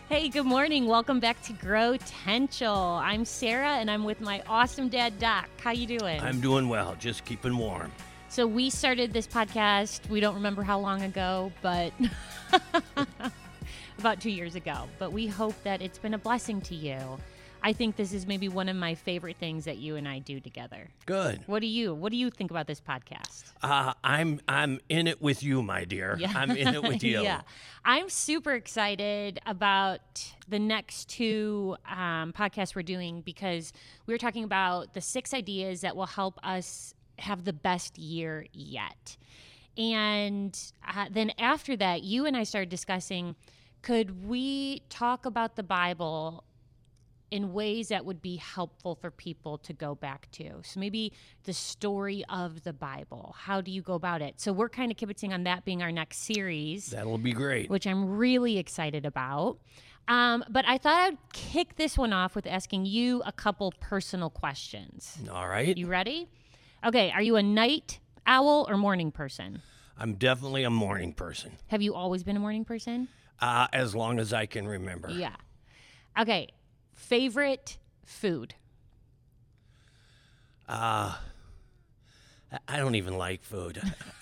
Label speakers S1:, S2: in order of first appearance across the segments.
S1: Hey, good morning. Welcome back to Growtential. I'm Sarah, and I'm with my awesome dad, Doc. How you doing?
S2: I'm doing well, just keeping warm.
S1: So we started this podcast, we don't remember how long ago, but about 2 years ago. But we hope that it's been a blessing to you. I think this is maybe one of my favorite things that you and I do together.
S2: Good.
S1: What do you think about this podcast?
S2: I'm in it with you, my dear.
S1: Yeah.
S2: I'm in it with you.
S1: Yeah. I'm super excited about the next two podcasts we're doing because we're talking about the 6 ideas that will help us have the best year yet. And then after that, you and I started discussing, could we talk about the Bible in ways that would be helpful for people to go back to? So maybe the story of the Bible. How do you go about it? So we're kind of kibitzing on that being our next series.
S2: That'll be great.
S1: Which I'm really excited about. But I thought I'd kick this one off with asking you a couple personal questions.
S2: All right.
S1: You ready? Okay, are you a night owl or morning person?
S2: I'm definitely a morning person.
S1: Have you always been a morning person?
S2: As long as I can remember.
S1: Yeah. Okay. Favorite food?
S2: I don't even like food.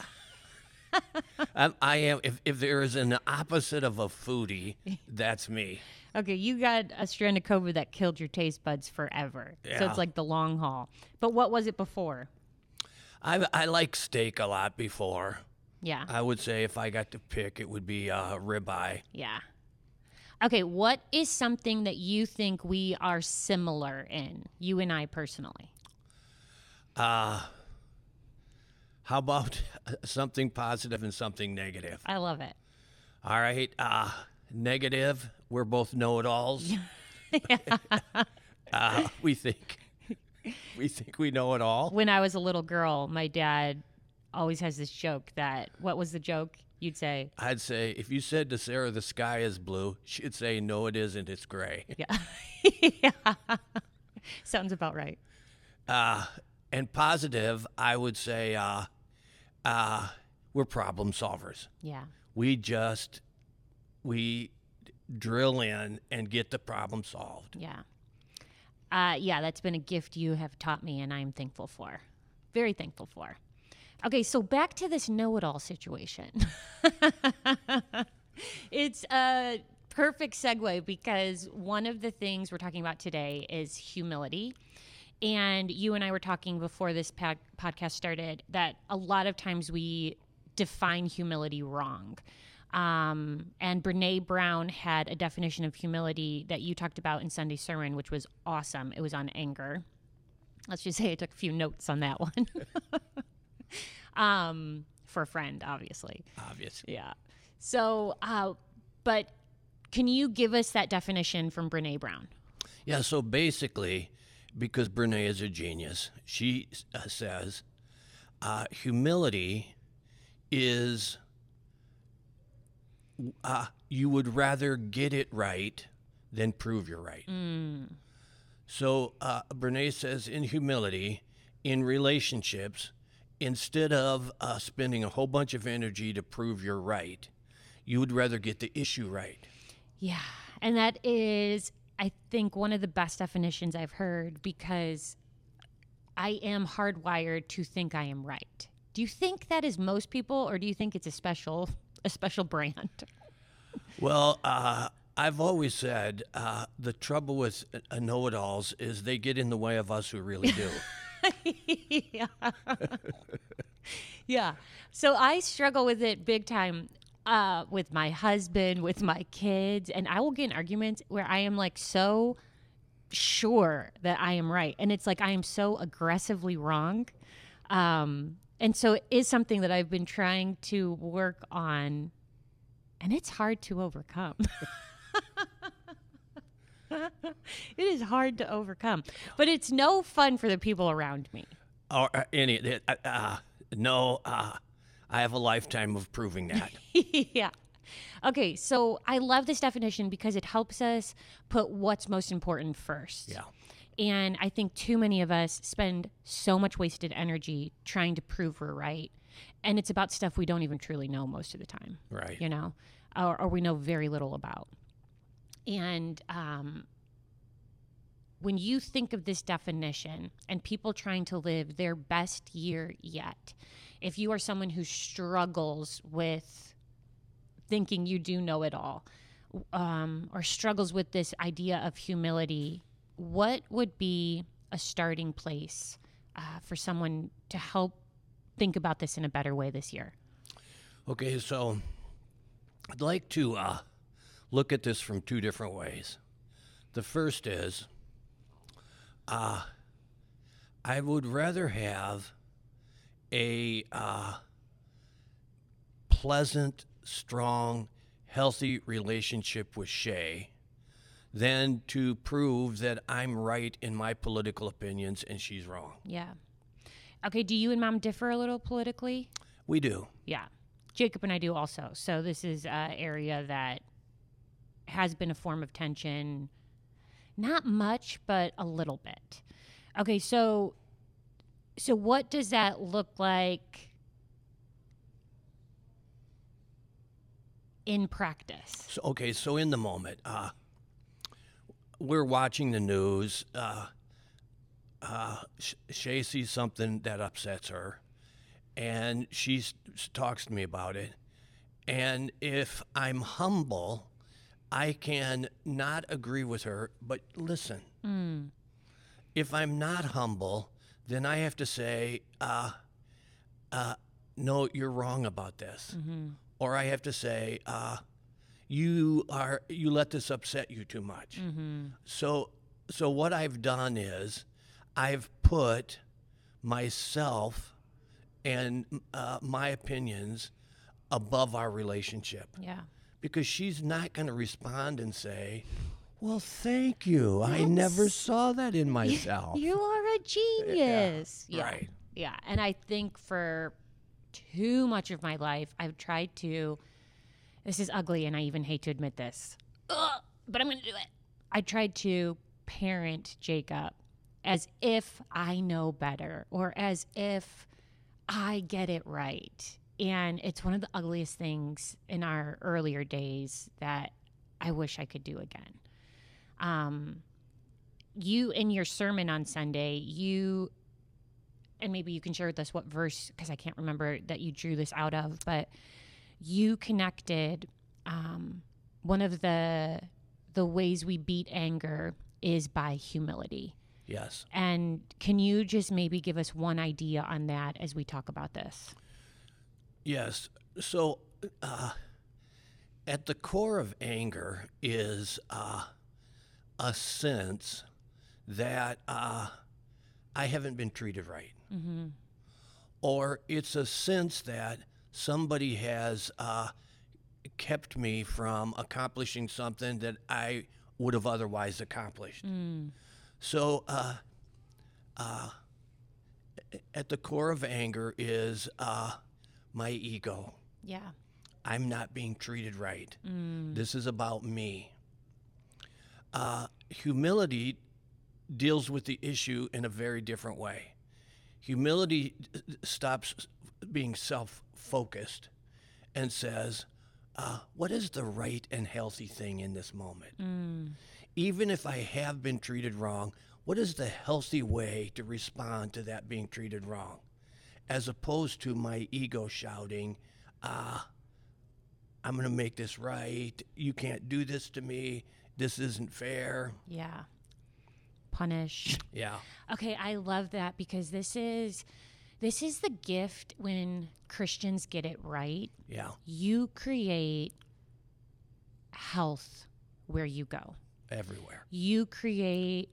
S2: I am. If there is an opposite of a foodie, that's me.
S1: Okay, you got a strand of COVID that killed your taste buds forever. So
S2: Yeah.
S1: it's like the long haul. But what was it before?
S2: I like steak a lot before.
S1: Yeah.
S2: I would say if I got to pick, it would be ribeye.
S1: Yeah. Okay, what is something that you think we are similar in, you and I personally?
S2: How about something positive and something negative?
S1: I love it.
S2: All right. Negative. We're both know-it-alls. We think we know it all.
S1: When I was a little girl, my dad always has this joke that, what was the joke? You'd say,
S2: I'd say if you said to Sarah the sky is blue, she'd say no, it isn't. It's gray.
S1: yeah. Yeah. Sounds about right.
S2: And positive, I would say we're problem solvers.
S1: Yeah.
S2: We drill in and get the problem solved.
S1: Yeah. Yeah, that's been a gift you have taught me, and I'm thankful for. Very thankful for. Okay, so back to this know-it-all situation. It's a perfect segue because one of the things we're talking about today is humility. And you and I were talking before this podcast started that a lot of times we define humility wrong. And Brene Brown had a definition of humility that you talked about in Sunday sermon, which was awesome. It was on anger. Let's just say I took a few notes on that one. For a friend, obviously.
S2: Obviously.
S1: Yeah. So, but can you give us that definition from Brene Brown?
S2: Yeah, so basically, because Brene is a genius, she says humility is you would rather get it right than prove you're right. So Brene says in humility, in relationships, instead of spending a whole bunch of energy to prove you're right, you would rather get the issue right.
S1: Yeah. And that is, I think, one of the best definitions I've heard because I am hardwired to think I am right. Do you think that is most people, or do you think it's a special brand?
S2: Well, I've always said the trouble with know-it-alls is they get in the way of us who really do.
S1: Yeah. Yeah. So I struggle with it big time with my husband, with my kids, and I will get in arguments where I am like so sure that I am right. And it's like I am so aggressively wrong. And so it is something that I've been trying to work on, and it's hard to overcome. It is hard to overcome, but it's no fun for the people around me.
S2: Or no, I have a lifetime of proving that.
S1: Yeah. Okay, so I love this definition because it helps us put what's most important first.
S2: Yeah.
S1: And I think too many of us spend so much wasted energy trying to prove we're right. And it's about stuff we don't even truly know most of the time.
S2: Right.
S1: You know, or we know very little about. And when you think of this definition and people trying to live their best year yet, if you are someone who struggles with thinking you do know it all, or struggles with this idea of humility, what would be a starting place for someone to help think about this in a better way this year?
S2: Okay, so I'd like to look at this from two different ways. The first is I would rather have a pleasant, strong, healthy relationship with Shay than to prove that I'm right in my political opinions and she's wrong.
S1: Yeah. Okay, do you and Mom differ a little politically?
S2: We do.
S1: Yeah. Jacob and I do also. So this is an area that has been a form of tension. Not much, but a little bit. Okay, so what does that look like in practice?
S2: So in the moment, we're watching the news. Shay sees something that upsets her, and she talks to me about it. And if I'm humble, I can not agree with her, but listen. If I'm not humble, then I have to say, no, you're wrong about this. Or I have to say, you let this upset you too much. So what I've done is I've put myself and my opinions above our relationship.
S1: Yeah.
S2: Because she's not going to respond and say, well, thank you. I never saw that in myself.
S1: You are a genius.
S2: Yeah, right.
S1: Yeah. And I think for too much of my life, I've tried to, this is ugly and I even hate to admit this, but I'm going to do it. I tried to parent Jacob as if I know better or as if I get it right. And it's one of the ugliest things in our earlier days that I wish I could do again. You, in your sermon on Sunday, and maybe you can share with us what verse, because I can't remember that you drew this out of, but you connected one of the ways we beat anger is by humility.
S2: Yes.
S1: And can you just maybe give us one idea on that as we talk about this?
S2: Yes. So at the core of anger is a sense that I haven't been treated right. Or it's a sense that somebody has kept me from accomplishing something that I would have otherwise accomplished. So at the core of anger is my ego.
S1: Yeah.
S2: I'm not being treated right. This is about me. Humility deals with the issue in a very different way. Humility stops being self-focused and says, what is the right and healthy thing in this moment? Even if I have been treated wrong, what is the healthy way to respond to that being treated wrong? As opposed to my ego shouting, I'm going to make this right. You can't do this to me. This isn't fair.
S1: Yeah. Punish.
S2: Yeah.
S1: Okay, I love that because this is the gift when Christians get it right.
S2: Yeah.
S1: You create health where you go.
S2: Everywhere.
S1: You create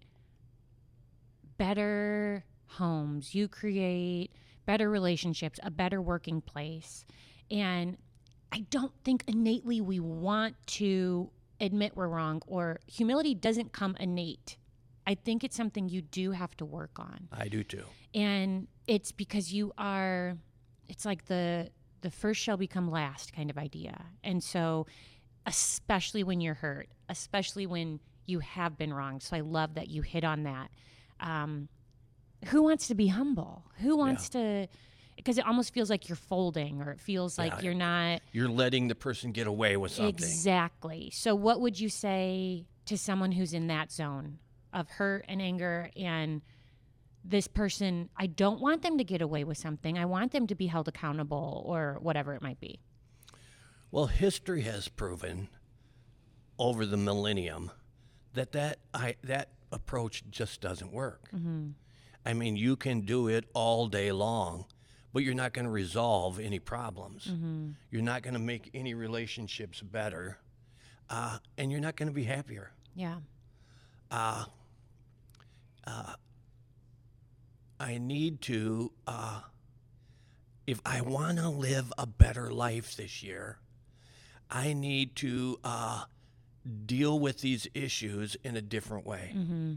S1: better homes. You create better relationships, a better working place. And I don't think innately we want to admit we're wrong, or humility doesn't come innate. I think it's something you do have to work on.
S2: I do too.
S1: And it's because it's like the first shall become last kind of idea. And so especially when you're hurt, especially when you have been wrong. So I love that you hit on that. Who wants to be humble? Who wants to, because it almost feels like you're folding, or it feels like you're not.
S2: You're letting the person get away with something.
S1: Exactly. So what would you say to someone who's in that zone of hurt and anger, and this person, I don't want them to get away with something. I want them to be held accountable, or whatever it might be.
S2: Well, history has proven over the millennium that approach just doesn't work.
S1: Mm-hmm.
S2: I mean, you can do it all day long, but you're not going to resolve any problems.
S1: Mm-hmm.
S2: You're not going to make any relationships better, and you're not going to be happier.
S1: Yeah.
S2: I need to, if I want to live a better life this year, I need to deal with these issues in a different way.
S1: Mm-hmm.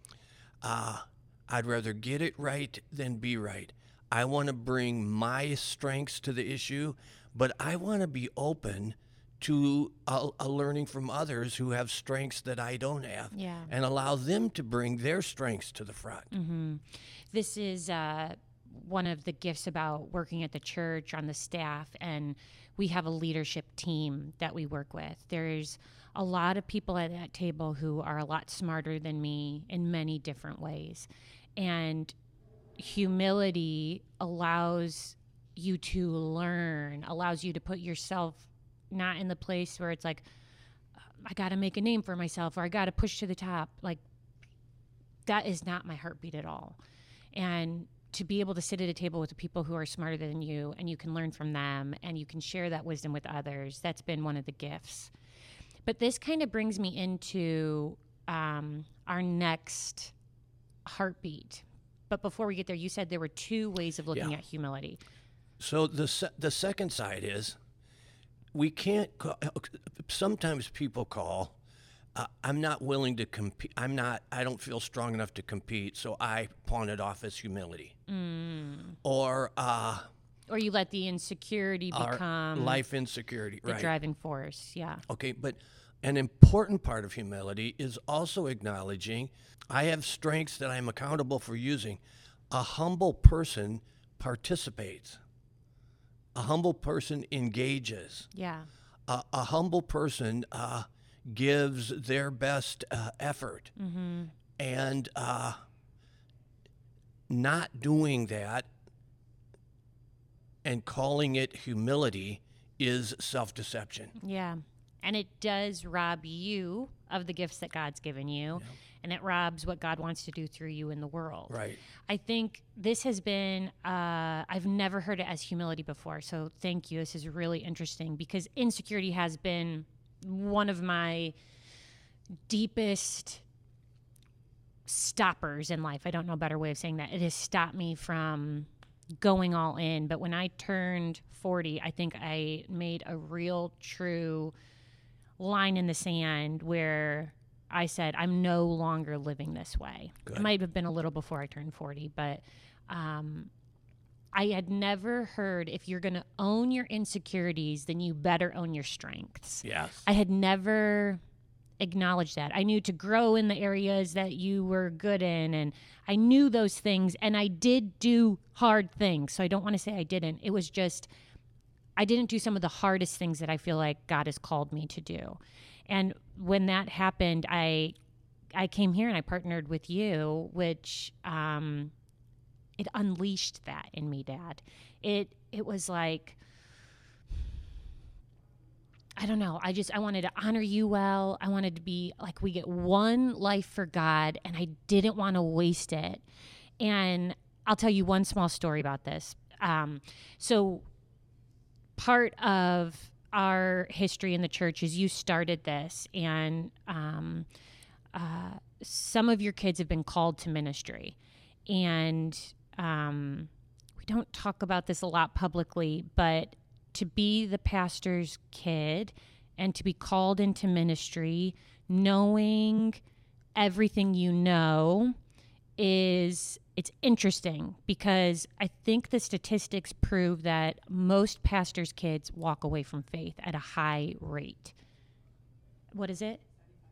S2: I'd rather get it right than be right. I want to bring my strengths to the issue, but I want to be open to a learning from others who have strengths that I don't have,
S1: Yeah.
S2: and allow them to bring their strengths to the front.
S1: Mm-hmm. This is one of the gifts about working at the church on the staff, and we have a leadership team that we work with. There's a lot of people at that table who are a lot smarter than me in many different ways, and humility allows you to learn, allows you to put yourself not in the place where it's like, I got to make a name for myself, or I got to push to the top. Like, that is not my heartbeat at all. And to be able to sit at a table with the people who are smarter than you, and you can learn from them, and you can share that wisdom with others, that's been one of the gifts. But this kind of brings me into our next heartbeat. But before we get there, you said there were two ways of looking at humility.
S2: So the second side is, we can't sometimes people call, I'm not willing to compete. I don't feel strong enough to compete, so I pawn it off as humility. Or
S1: you let the insecurity become
S2: life insecurity,
S1: the
S2: right?
S1: driving force. Yeah.
S2: Okay, but an important part of humility is also acknowledging I have strengths that I'm accountable for using. A humble person participates. A humble person engages.
S1: Yeah.
S2: A humble person gives their best effort.
S1: Mm-hmm.
S2: And not doing that and calling it humility is self-deception.
S1: Yeah. And it does rob you of the gifts that God's given you. Yeah. And it robs what God wants to do through you in the world.
S2: Right.
S1: I think this has been, I've never heard it as humility before. So thank you. This is really interesting, because insecurity has been one of my deepest stoppers in life. I don't know a better way of saying that. It has stopped me from going all in. But when I turned 40, I think I made a real, true line in the sand where I said, I'm no longer living this way. Good. It might have been a little before I turned 40, but I had never heard, if you're going to own your insecurities, then you better own your strengths.
S2: Yes.
S1: I had never acknowledged that. I knew to grow in the areas that you were good in, and I knew those things, and I did do hard things. So I don't want to say I didn't. It was just, I didn't do some of the hardest things that I feel like God has called me to do. And when that happened, I came here and I partnered with you, which it unleashed that in me, Dad. It was like, I don't know. I wanted to honor you well. I wanted to be like, we get one life for God, and I didn't want to waste it. And I'll tell you one small story about this. So part of our history in the church is you started this, and some of your kids have been called to ministry. And we don't talk about this a lot publicly, but to be the pastor's kid and to be called into ministry, knowing everything you know, it's interesting, because I think the statistics prove that most pastors' kids walk away from faith at a high rate. What is it?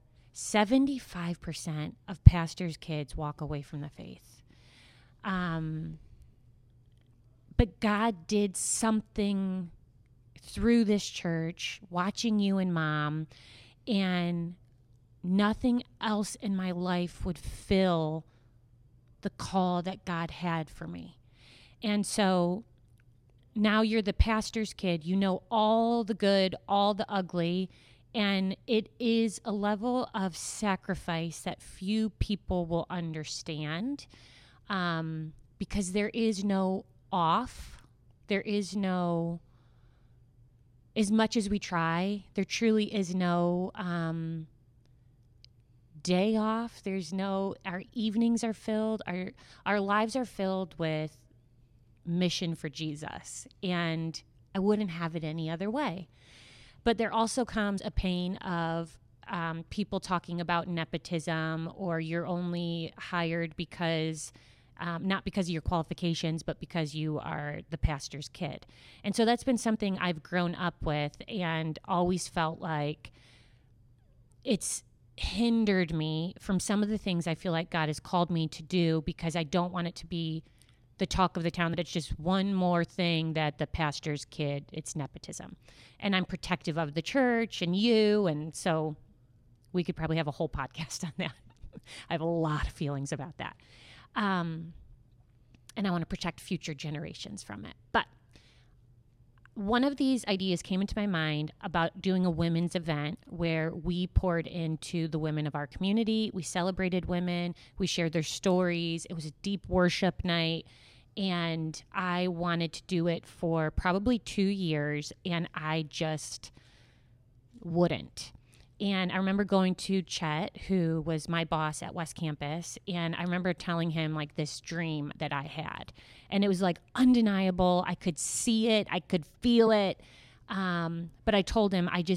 S1: 75% of pastors' kids walk away from the faith. But God did something through this church, watching you and Mom, and nothing else in my life would fill the call that God had for me. And so now you're the pastor's kid. You know all the good, all the ugly, and it is a level of sacrifice that few people will understand, because there is no off. There is no, as much as we try, there truly is no day off. There's no, our evenings are filled, our lives are filled with mission for Jesus, and I wouldn't have it any other way. But there also comes a pain of people talking about nepotism, or you're only hired because not because of your qualifications, but because you are the pastor's kid. And so that's been something I've grown up with and always felt like it's hindered me from some of the things I feel like God has called me to do, because I don't want it to be the talk of the town that it's just one more thing that the pastor's kid, it's nepotism. And I'm protective of the church and you, and so we could probably have a whole podcast on that. I have a lot of feelings about that. And I want to protect future generations from it. But one of these ideas came into my mind about doing a women's event where we poured into the women of our community. We celebrated women. We shared their stories. It was a deep worship night. And I wanted to do it for probably 2 years, and I just wouldn't. And I remember going to Chet, who was my boss at West Campus, and I remember telling him like this dream that I had. And it was like undeniable. I could see it. I could feel it. But I told him I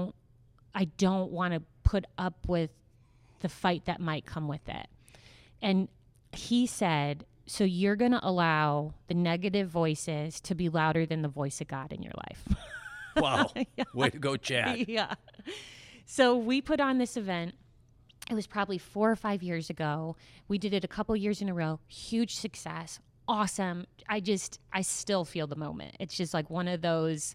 S1: don't want to put up with the fight that might come with it. And he said, so you're going to allow the negative voices to be louder than the voice of God in your life.
S2: Wow.
S1: Yeah.
S2: Way to go, Chad.
S1: Yeah. So we put on this event. It was probably 4 or 5 years ago. We did it a couple years in a row. Huge success. Awesome. I still feel the moment. It's just like one of those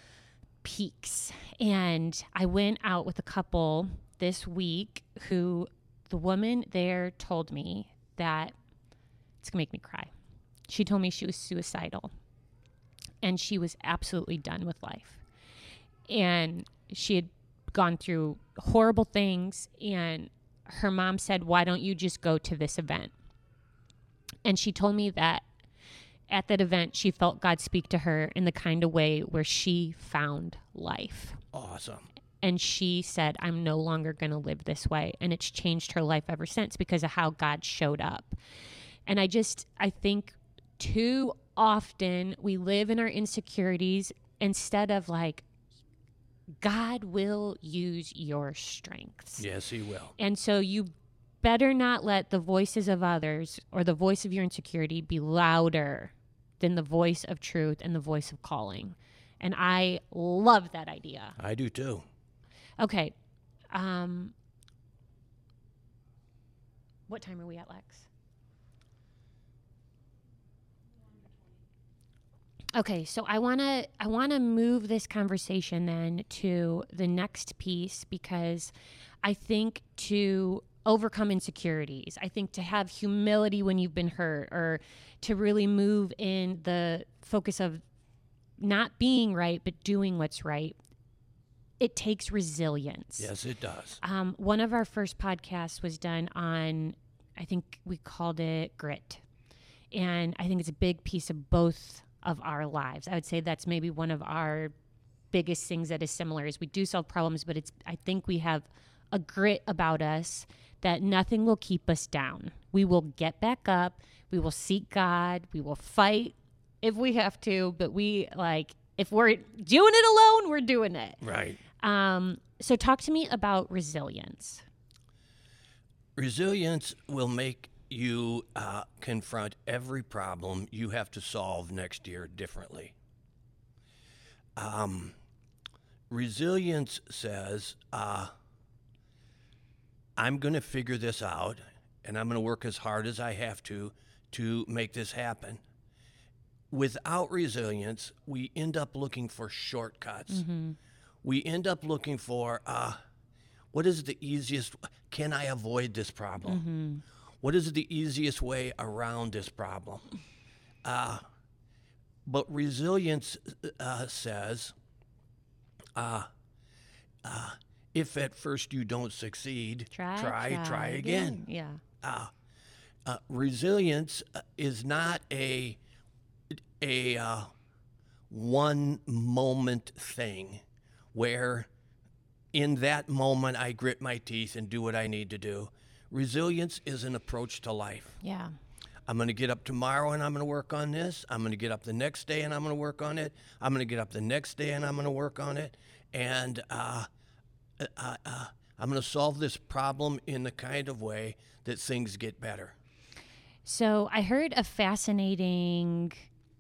S1: peaks. And I went out with a couple this week who the woman there told me that it's going to make me cry. She told me she was suicidal and she was absolutely done with life. And she had gone through horrible things, and her mom said, why don't you just go to this event? And she told me that at that event, she felt God speak to her in the kind of way where she found life.
S2: Awesome.
S1: And she said, I'm no longer going to live this way. And it's changed her life ever since because of how God showed up. And I think too often we live in our insecurities instead of like, God will use your strengths.
S2: Yes, he will.
S1: And so you better not let the voices of others or the voice of your insecurity be louder than the voice of truth and the voice of calling. And I love that idea.
S2: I do too.
S1: Okay. What time are we at, Lex? Okay, so I wanna move this conversation then to the next piece, because I think to overcome insecurities, I think to have humility when you've been hurt, or to really move in the focus of not being right but doing what's right, it takes resilience.
S2: Yes, it does.
S1: One of our first podcasts was done on, I think we called it grit, and I think it's a big piece of both of our lives. I would say that's maybe one of our biggest things that is similar is we do solve problems, but I think we have a grit about us that nothing will keep us down. We will get back up. We will seek God. We will fight if we have to, but if we're doing it alone, we're doing it.
S2: Right.
S1: So talk to me about resilience.
S2: Resilience will make you confront every problem you have to solve next year differently. Resilience says, I'm going to figure this out, and I'm going to work as hard as I have to make this happen. without resilience, we end up looking for shortcuts. We end up looking for what is the easiest? Can I avoid this problem? What is the easiest way around this problem? But resilience says, if at first you don't succeed, try again.
S1: Yeah.
S2: Resilience is not a one moment thing where in that moment I grit my teeth and do what I need to do. Resilience is an approach to life.
S1: Yeah.
S2: I'm going to get up tomorrow and I'm going to work on this. I'm going to get up the next day and I'm going to work on it. I'm going to get up the next day and I'm going to work on it. And I'm going to solve this problem in the kind of way that things get better.
S1: So I heard a fascinating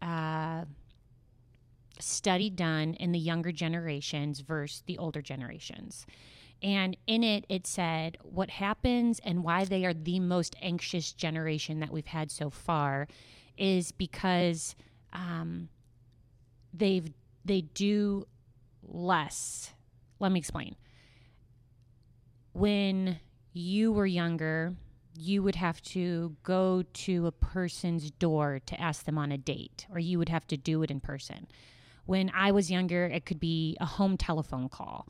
S1: study done in the younger generations versus the older generations. And in it, it said what happens and why they are the most anxious generation that we've had so far is because they do less. Let me explain. When you were younger, you would have to go to a person's door to ask them on a date, or you would have to do it in person. When I was younger, it could be a home telephone call.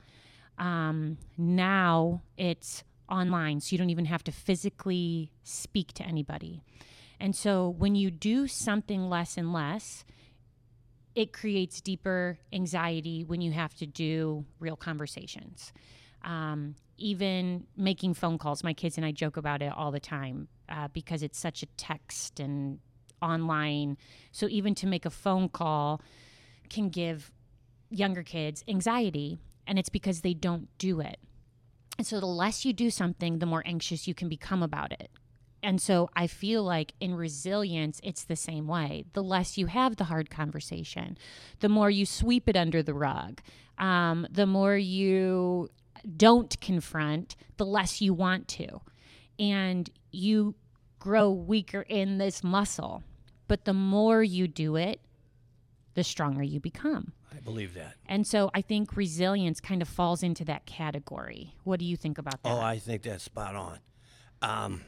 S1: Now it's online, so you don't even have to physically speak to anybody. And so when you do something less and less, it creates deeper anxiety when you have to do real conversations. Even making phone calls, my kids and I joke about it all the time because it's such a text and online. So even to make a phone call can give younger kids anxiety, and it's because they don't do it. And so the less you do something, the more anxious you can become about it. And so I feel like in resilience, it's the same way. The less you have the hard conversation, the more you sweep it under the rug, the more you don't confront, the less you want to. And you grow weaker in this muscle. But the more you do it, the stronger you become.
S2: I believe that.
S1: And so I think resilience kind of falls into that category. What do you think about that?
S2: Oh, I think that's spot on.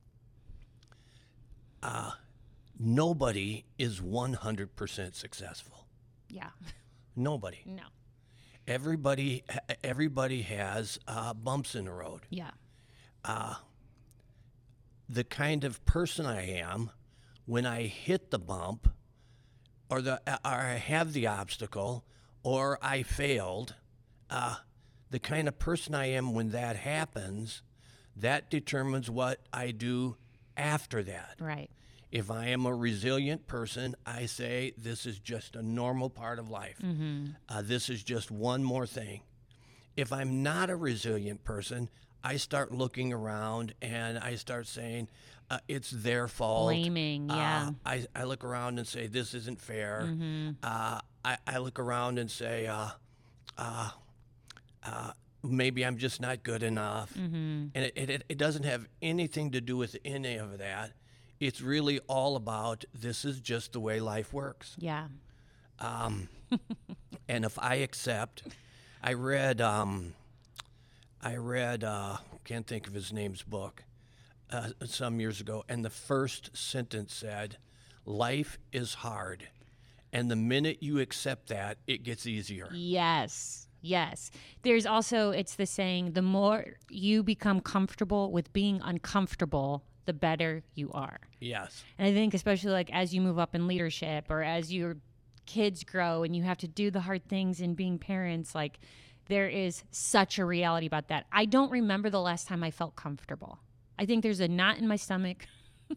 S2: Nobody is 100% successful.
S1: Yeah.
S2: Nobody.
S1: No.
S2: Everybody has bumps in the road.
S1: Yeah.
S2: The kind of person I am, when I hit the bump, or I have the obstacle, or I failed, the kind of person I am when that happens, that determines what I do after that.
S1: Right.
S2: If I am a resilient person, I say this is just a normal part of life. This is just one more thing. If I'm not a resilient person, I start looking around and I start saying, it's their fault.
S1: Blaming, yeah.
S2: I look around and say, this isn't fair. I look around and say, maybe I'm just not good enough. And it doesn't have anything to do with any of that. It's really all about this is just the way life works.
S1: Yeah.
S2: And if I accept, I read can't think of his name's book some years ago, and the first sentence said, life is hard. And the minute you accept that, it gets easier.
S1: Yes. Yes. There's also, it's the saying, the more you become comfortable with being uncomfortable, the better you are.
S2: Yes.
S1: And I think especially like as you move up in leadership or as your kids grow and you have to do the hard things in being parents, like there is such a reality about that. I don't remember the last time I felt comfortable. I think there's a knot in my stomach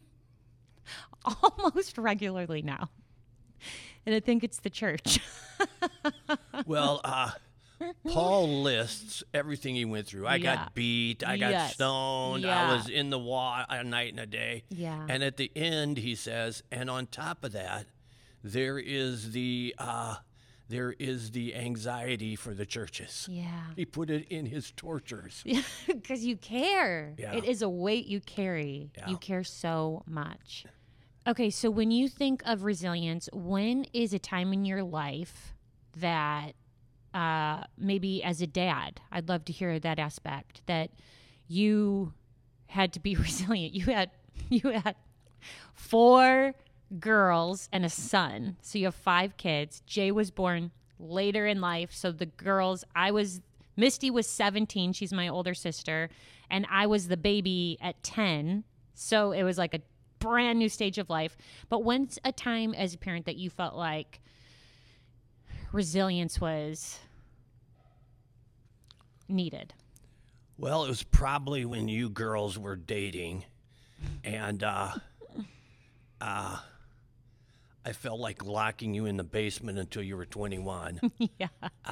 S1: almost regularly now. And I think it's the church.
S2: Well, Paul lists everything he went through. I got beat. I got stoned. I was in the water a night and a day.
S1: Yeah.
S2: And at the end, he says, and on top of that, there is the anxiety for the churches.
S1: Yeah.
S2: He put it in his tortures.
S1: Because you care.
S2: Yeah.
S1: It is a weight you carry.
S2: Yeah.
S1: You care so much. Okay, so when you think of resilience, when is a time in your life that maybe as a dad, I'd love to hear that aspect, that you had to be resilient. You had 4 girls and a son. So you have 5 kids. Jay was born later in life. So the girls, Misty was 17. She's my older sister. And I was the baby at 10. So it was like a brand new stage of life. But when's a time as a parent that you felt like resilience was needed?
S2: Well, it was probably when you girls were dating, and I felt like locking you in the basement until you were 21.
S1: Yeah.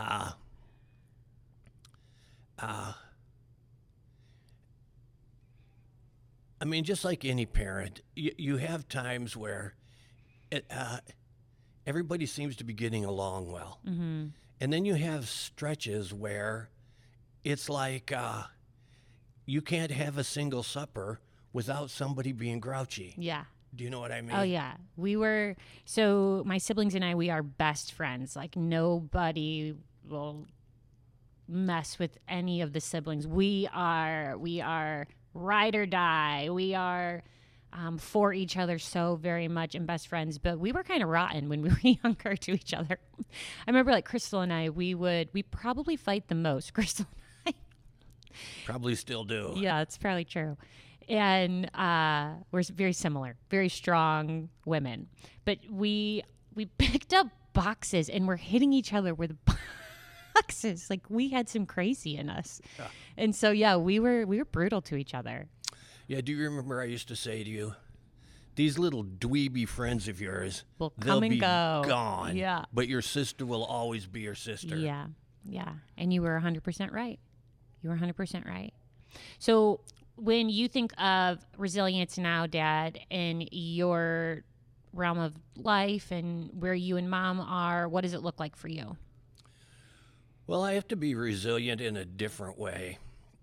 S2: I mean, just like any parent, you have times where everybody seems to be getting along well.
S1: Mm-hmm.
S2: And then you have stretches where it's like you can't have a single supper without somebody being grouchy.
S1: Yeah.
S2: Do you know what I mean?
S1: Oh, yeah. So my siblings and I, we are best friends. Like, nobody will mess with any of the siblings. We are ride or die. We are for each other so very much and best friends. But we were kind of rotten when we were younger to each other. I remember, like, Crystal and I, we probably fight the most. Crystal and I.
S2: Probably still do.
S1: Yeah, it's probably true. And we're very similar, very strong women. But we picked up boxes and we're hitting each other with boxes. Like, we had some crazy in us.
S2: Yeah.
S1: And so, yeah, we were brutal to each other.
S2: Yeah, do you remember I used to say to you, these little dweeby friends of yours,
S1: Will
S2: they'll
S1: come and
S2: be
S1: go.
S2: gone.
S1: Yeah.
S2: But your sister will always be your sister.
S1: Yeah, yeah. And you were 100% right. You were 100% right. So when you think of resilience now, Dad, in your realm of life and where you and Mom are, what does it look like for you?
S2: Well, I have to be resilient in a different way.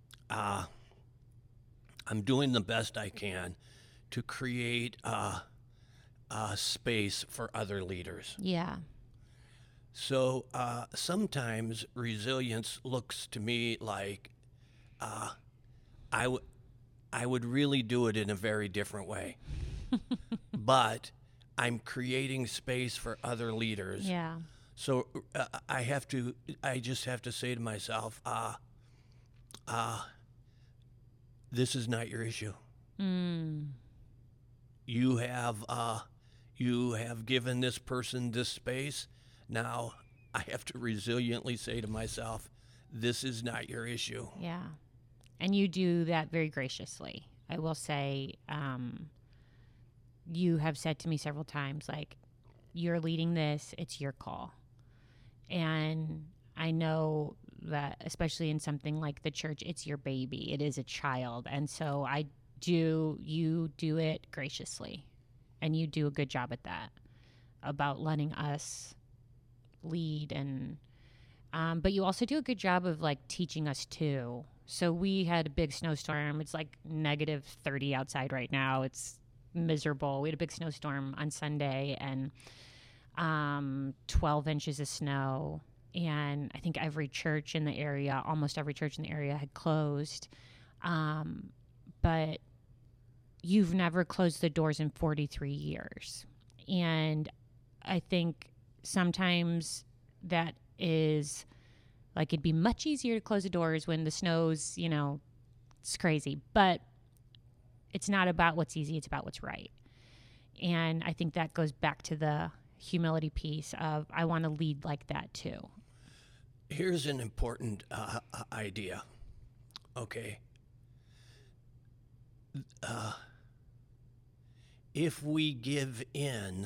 S2: I'm doing the best I can to create a space for other leaders.
S1: Yeah.
S2: So sometimes resilience looks to me like I would really do it in a very different way. But I'm creating space for other leaders.
S1: Yeah.
S2: So I just have to say to myself, this is not your issue. You have given this person this space. Now I have to resiliently say to myself, this is not your issue.
S1: Yeah. And you do that very graciously. I will say, you have said to me several times, like, you're leading this, it's your call. And I know that, especially in something like the church, it's your baby. It is a child. And so you do it graciously. And you do a good job at that, about letting us lead. And but you also do a good job of, like, teaching us too. So we had a big snowstorm. It's like -30 outside right now. It's miserable. We had a big snowstorm on Sunday and 12 inches of snow. And I think every church in the area, almost every church in the area, had closed. But you've never closed the doors in 43 years. And I think sometimes that is, like, it'd be much easier to close the doors when the snow's, it's crazy. But it's not about what's easy, it's about what's right. And I think that goes back to the humility piece of, I want to lead like that too.
S2: Here's an important idea. Okay. If we give in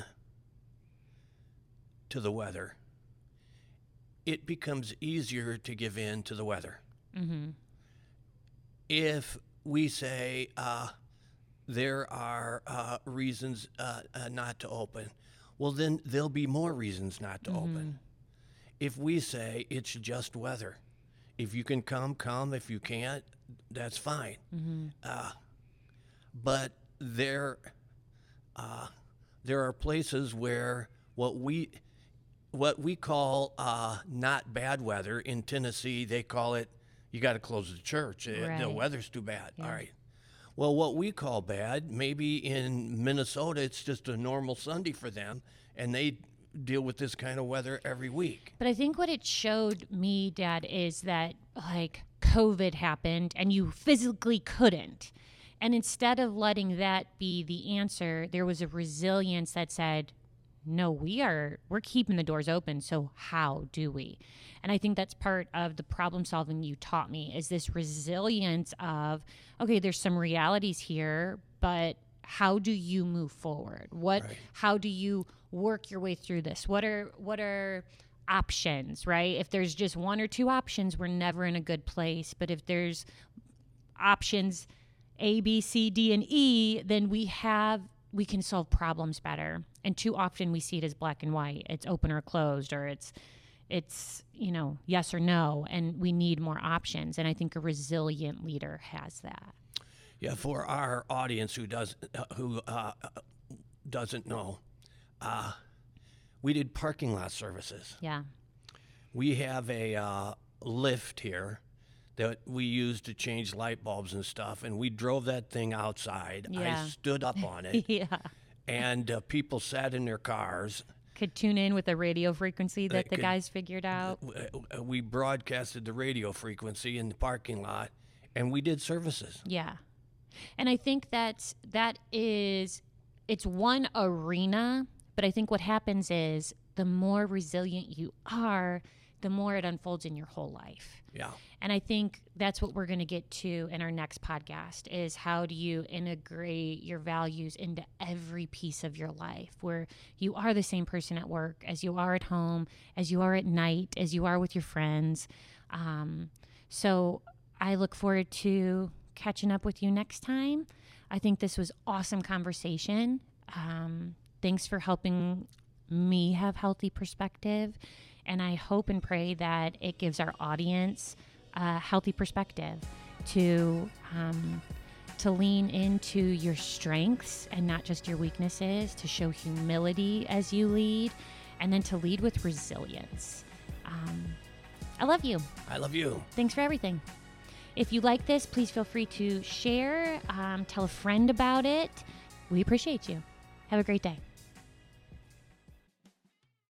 S2: to the weather, it becomes easier to give in to the weather.
S1: Mm-hmm.
S2: If we say there are reasons not to open, well, then there'll be more reasons not to open. If we say it's just weather, if you can come, come. If you can't, that's fine. But there there are places where what we call not bad weather in Tennessee, they call it, you got to close the church. The
S1: Right.
S2: weather's too bad.
S1: Yeah.
S2: All right. Well, what we call bad, maybe in Minnesota, it's just a normal Sunday for them, and they deal with this kind of weather every week.
S1: But I think what it showed me, Dad, is that like COVID happened and you physically couldn't. And instead of letting that be the answer, there was a resilience that said, no, we're keeping the doors open. So how do we? And I think that's part of the problem solving you taught me, is this resilience of, okay, there's some realities here, but how do you move forward?
S2: Right.
S1: How do you work your way through this? What are options, right? If there's just one or two options, we're never in a good place. But if there's options A, B, C, D, and E, then we can solve problems better. And too often we see it as black and white. It's open or closed, or it's yes or no, and we need more options. And I think a resilient leader has that.
S2: Yeah, for our audience who doesn't know, we did parking lot services.
S1: Yeah.
S2: We have a lift here that we use to change light bulbs and stuff, and we drove that thing outside.
S1: Yeah.
S2: I stood up on it,
S1: Yeah.
S2: and people sat in their cars.
S1: Could tune in with a radio frequency that the
S2: could-
S1: guys figured out.
S2: We broadcasted the radio frequency in the parking lot, and we did services.
S1: Yeah. And I think it's one arena, but I think what happens is the more resilient you are, the more it unfolds in your whole life.
S2: Yeah.
S1: And I think that's what we're going to get to in our next podcast, is how do you integrate your values into every piece of your life, where you are the same person at work as you are at home, as you are at night, as you are with your friends. So I look forward to catching up with you next time. I think this was awesome conversation. Thanks for helping me have healthy perspective. And I hope and pray that it gives our audience a healthy perspective to lean into your strengths and not just your weaknesses, to show humility as you lead, and then to lead with resilience. I love you.
S2: I love you.
S1: Thanks for everything. If you like this, please feel free to share, tell a friend about it. We appreciate you. Have a great day.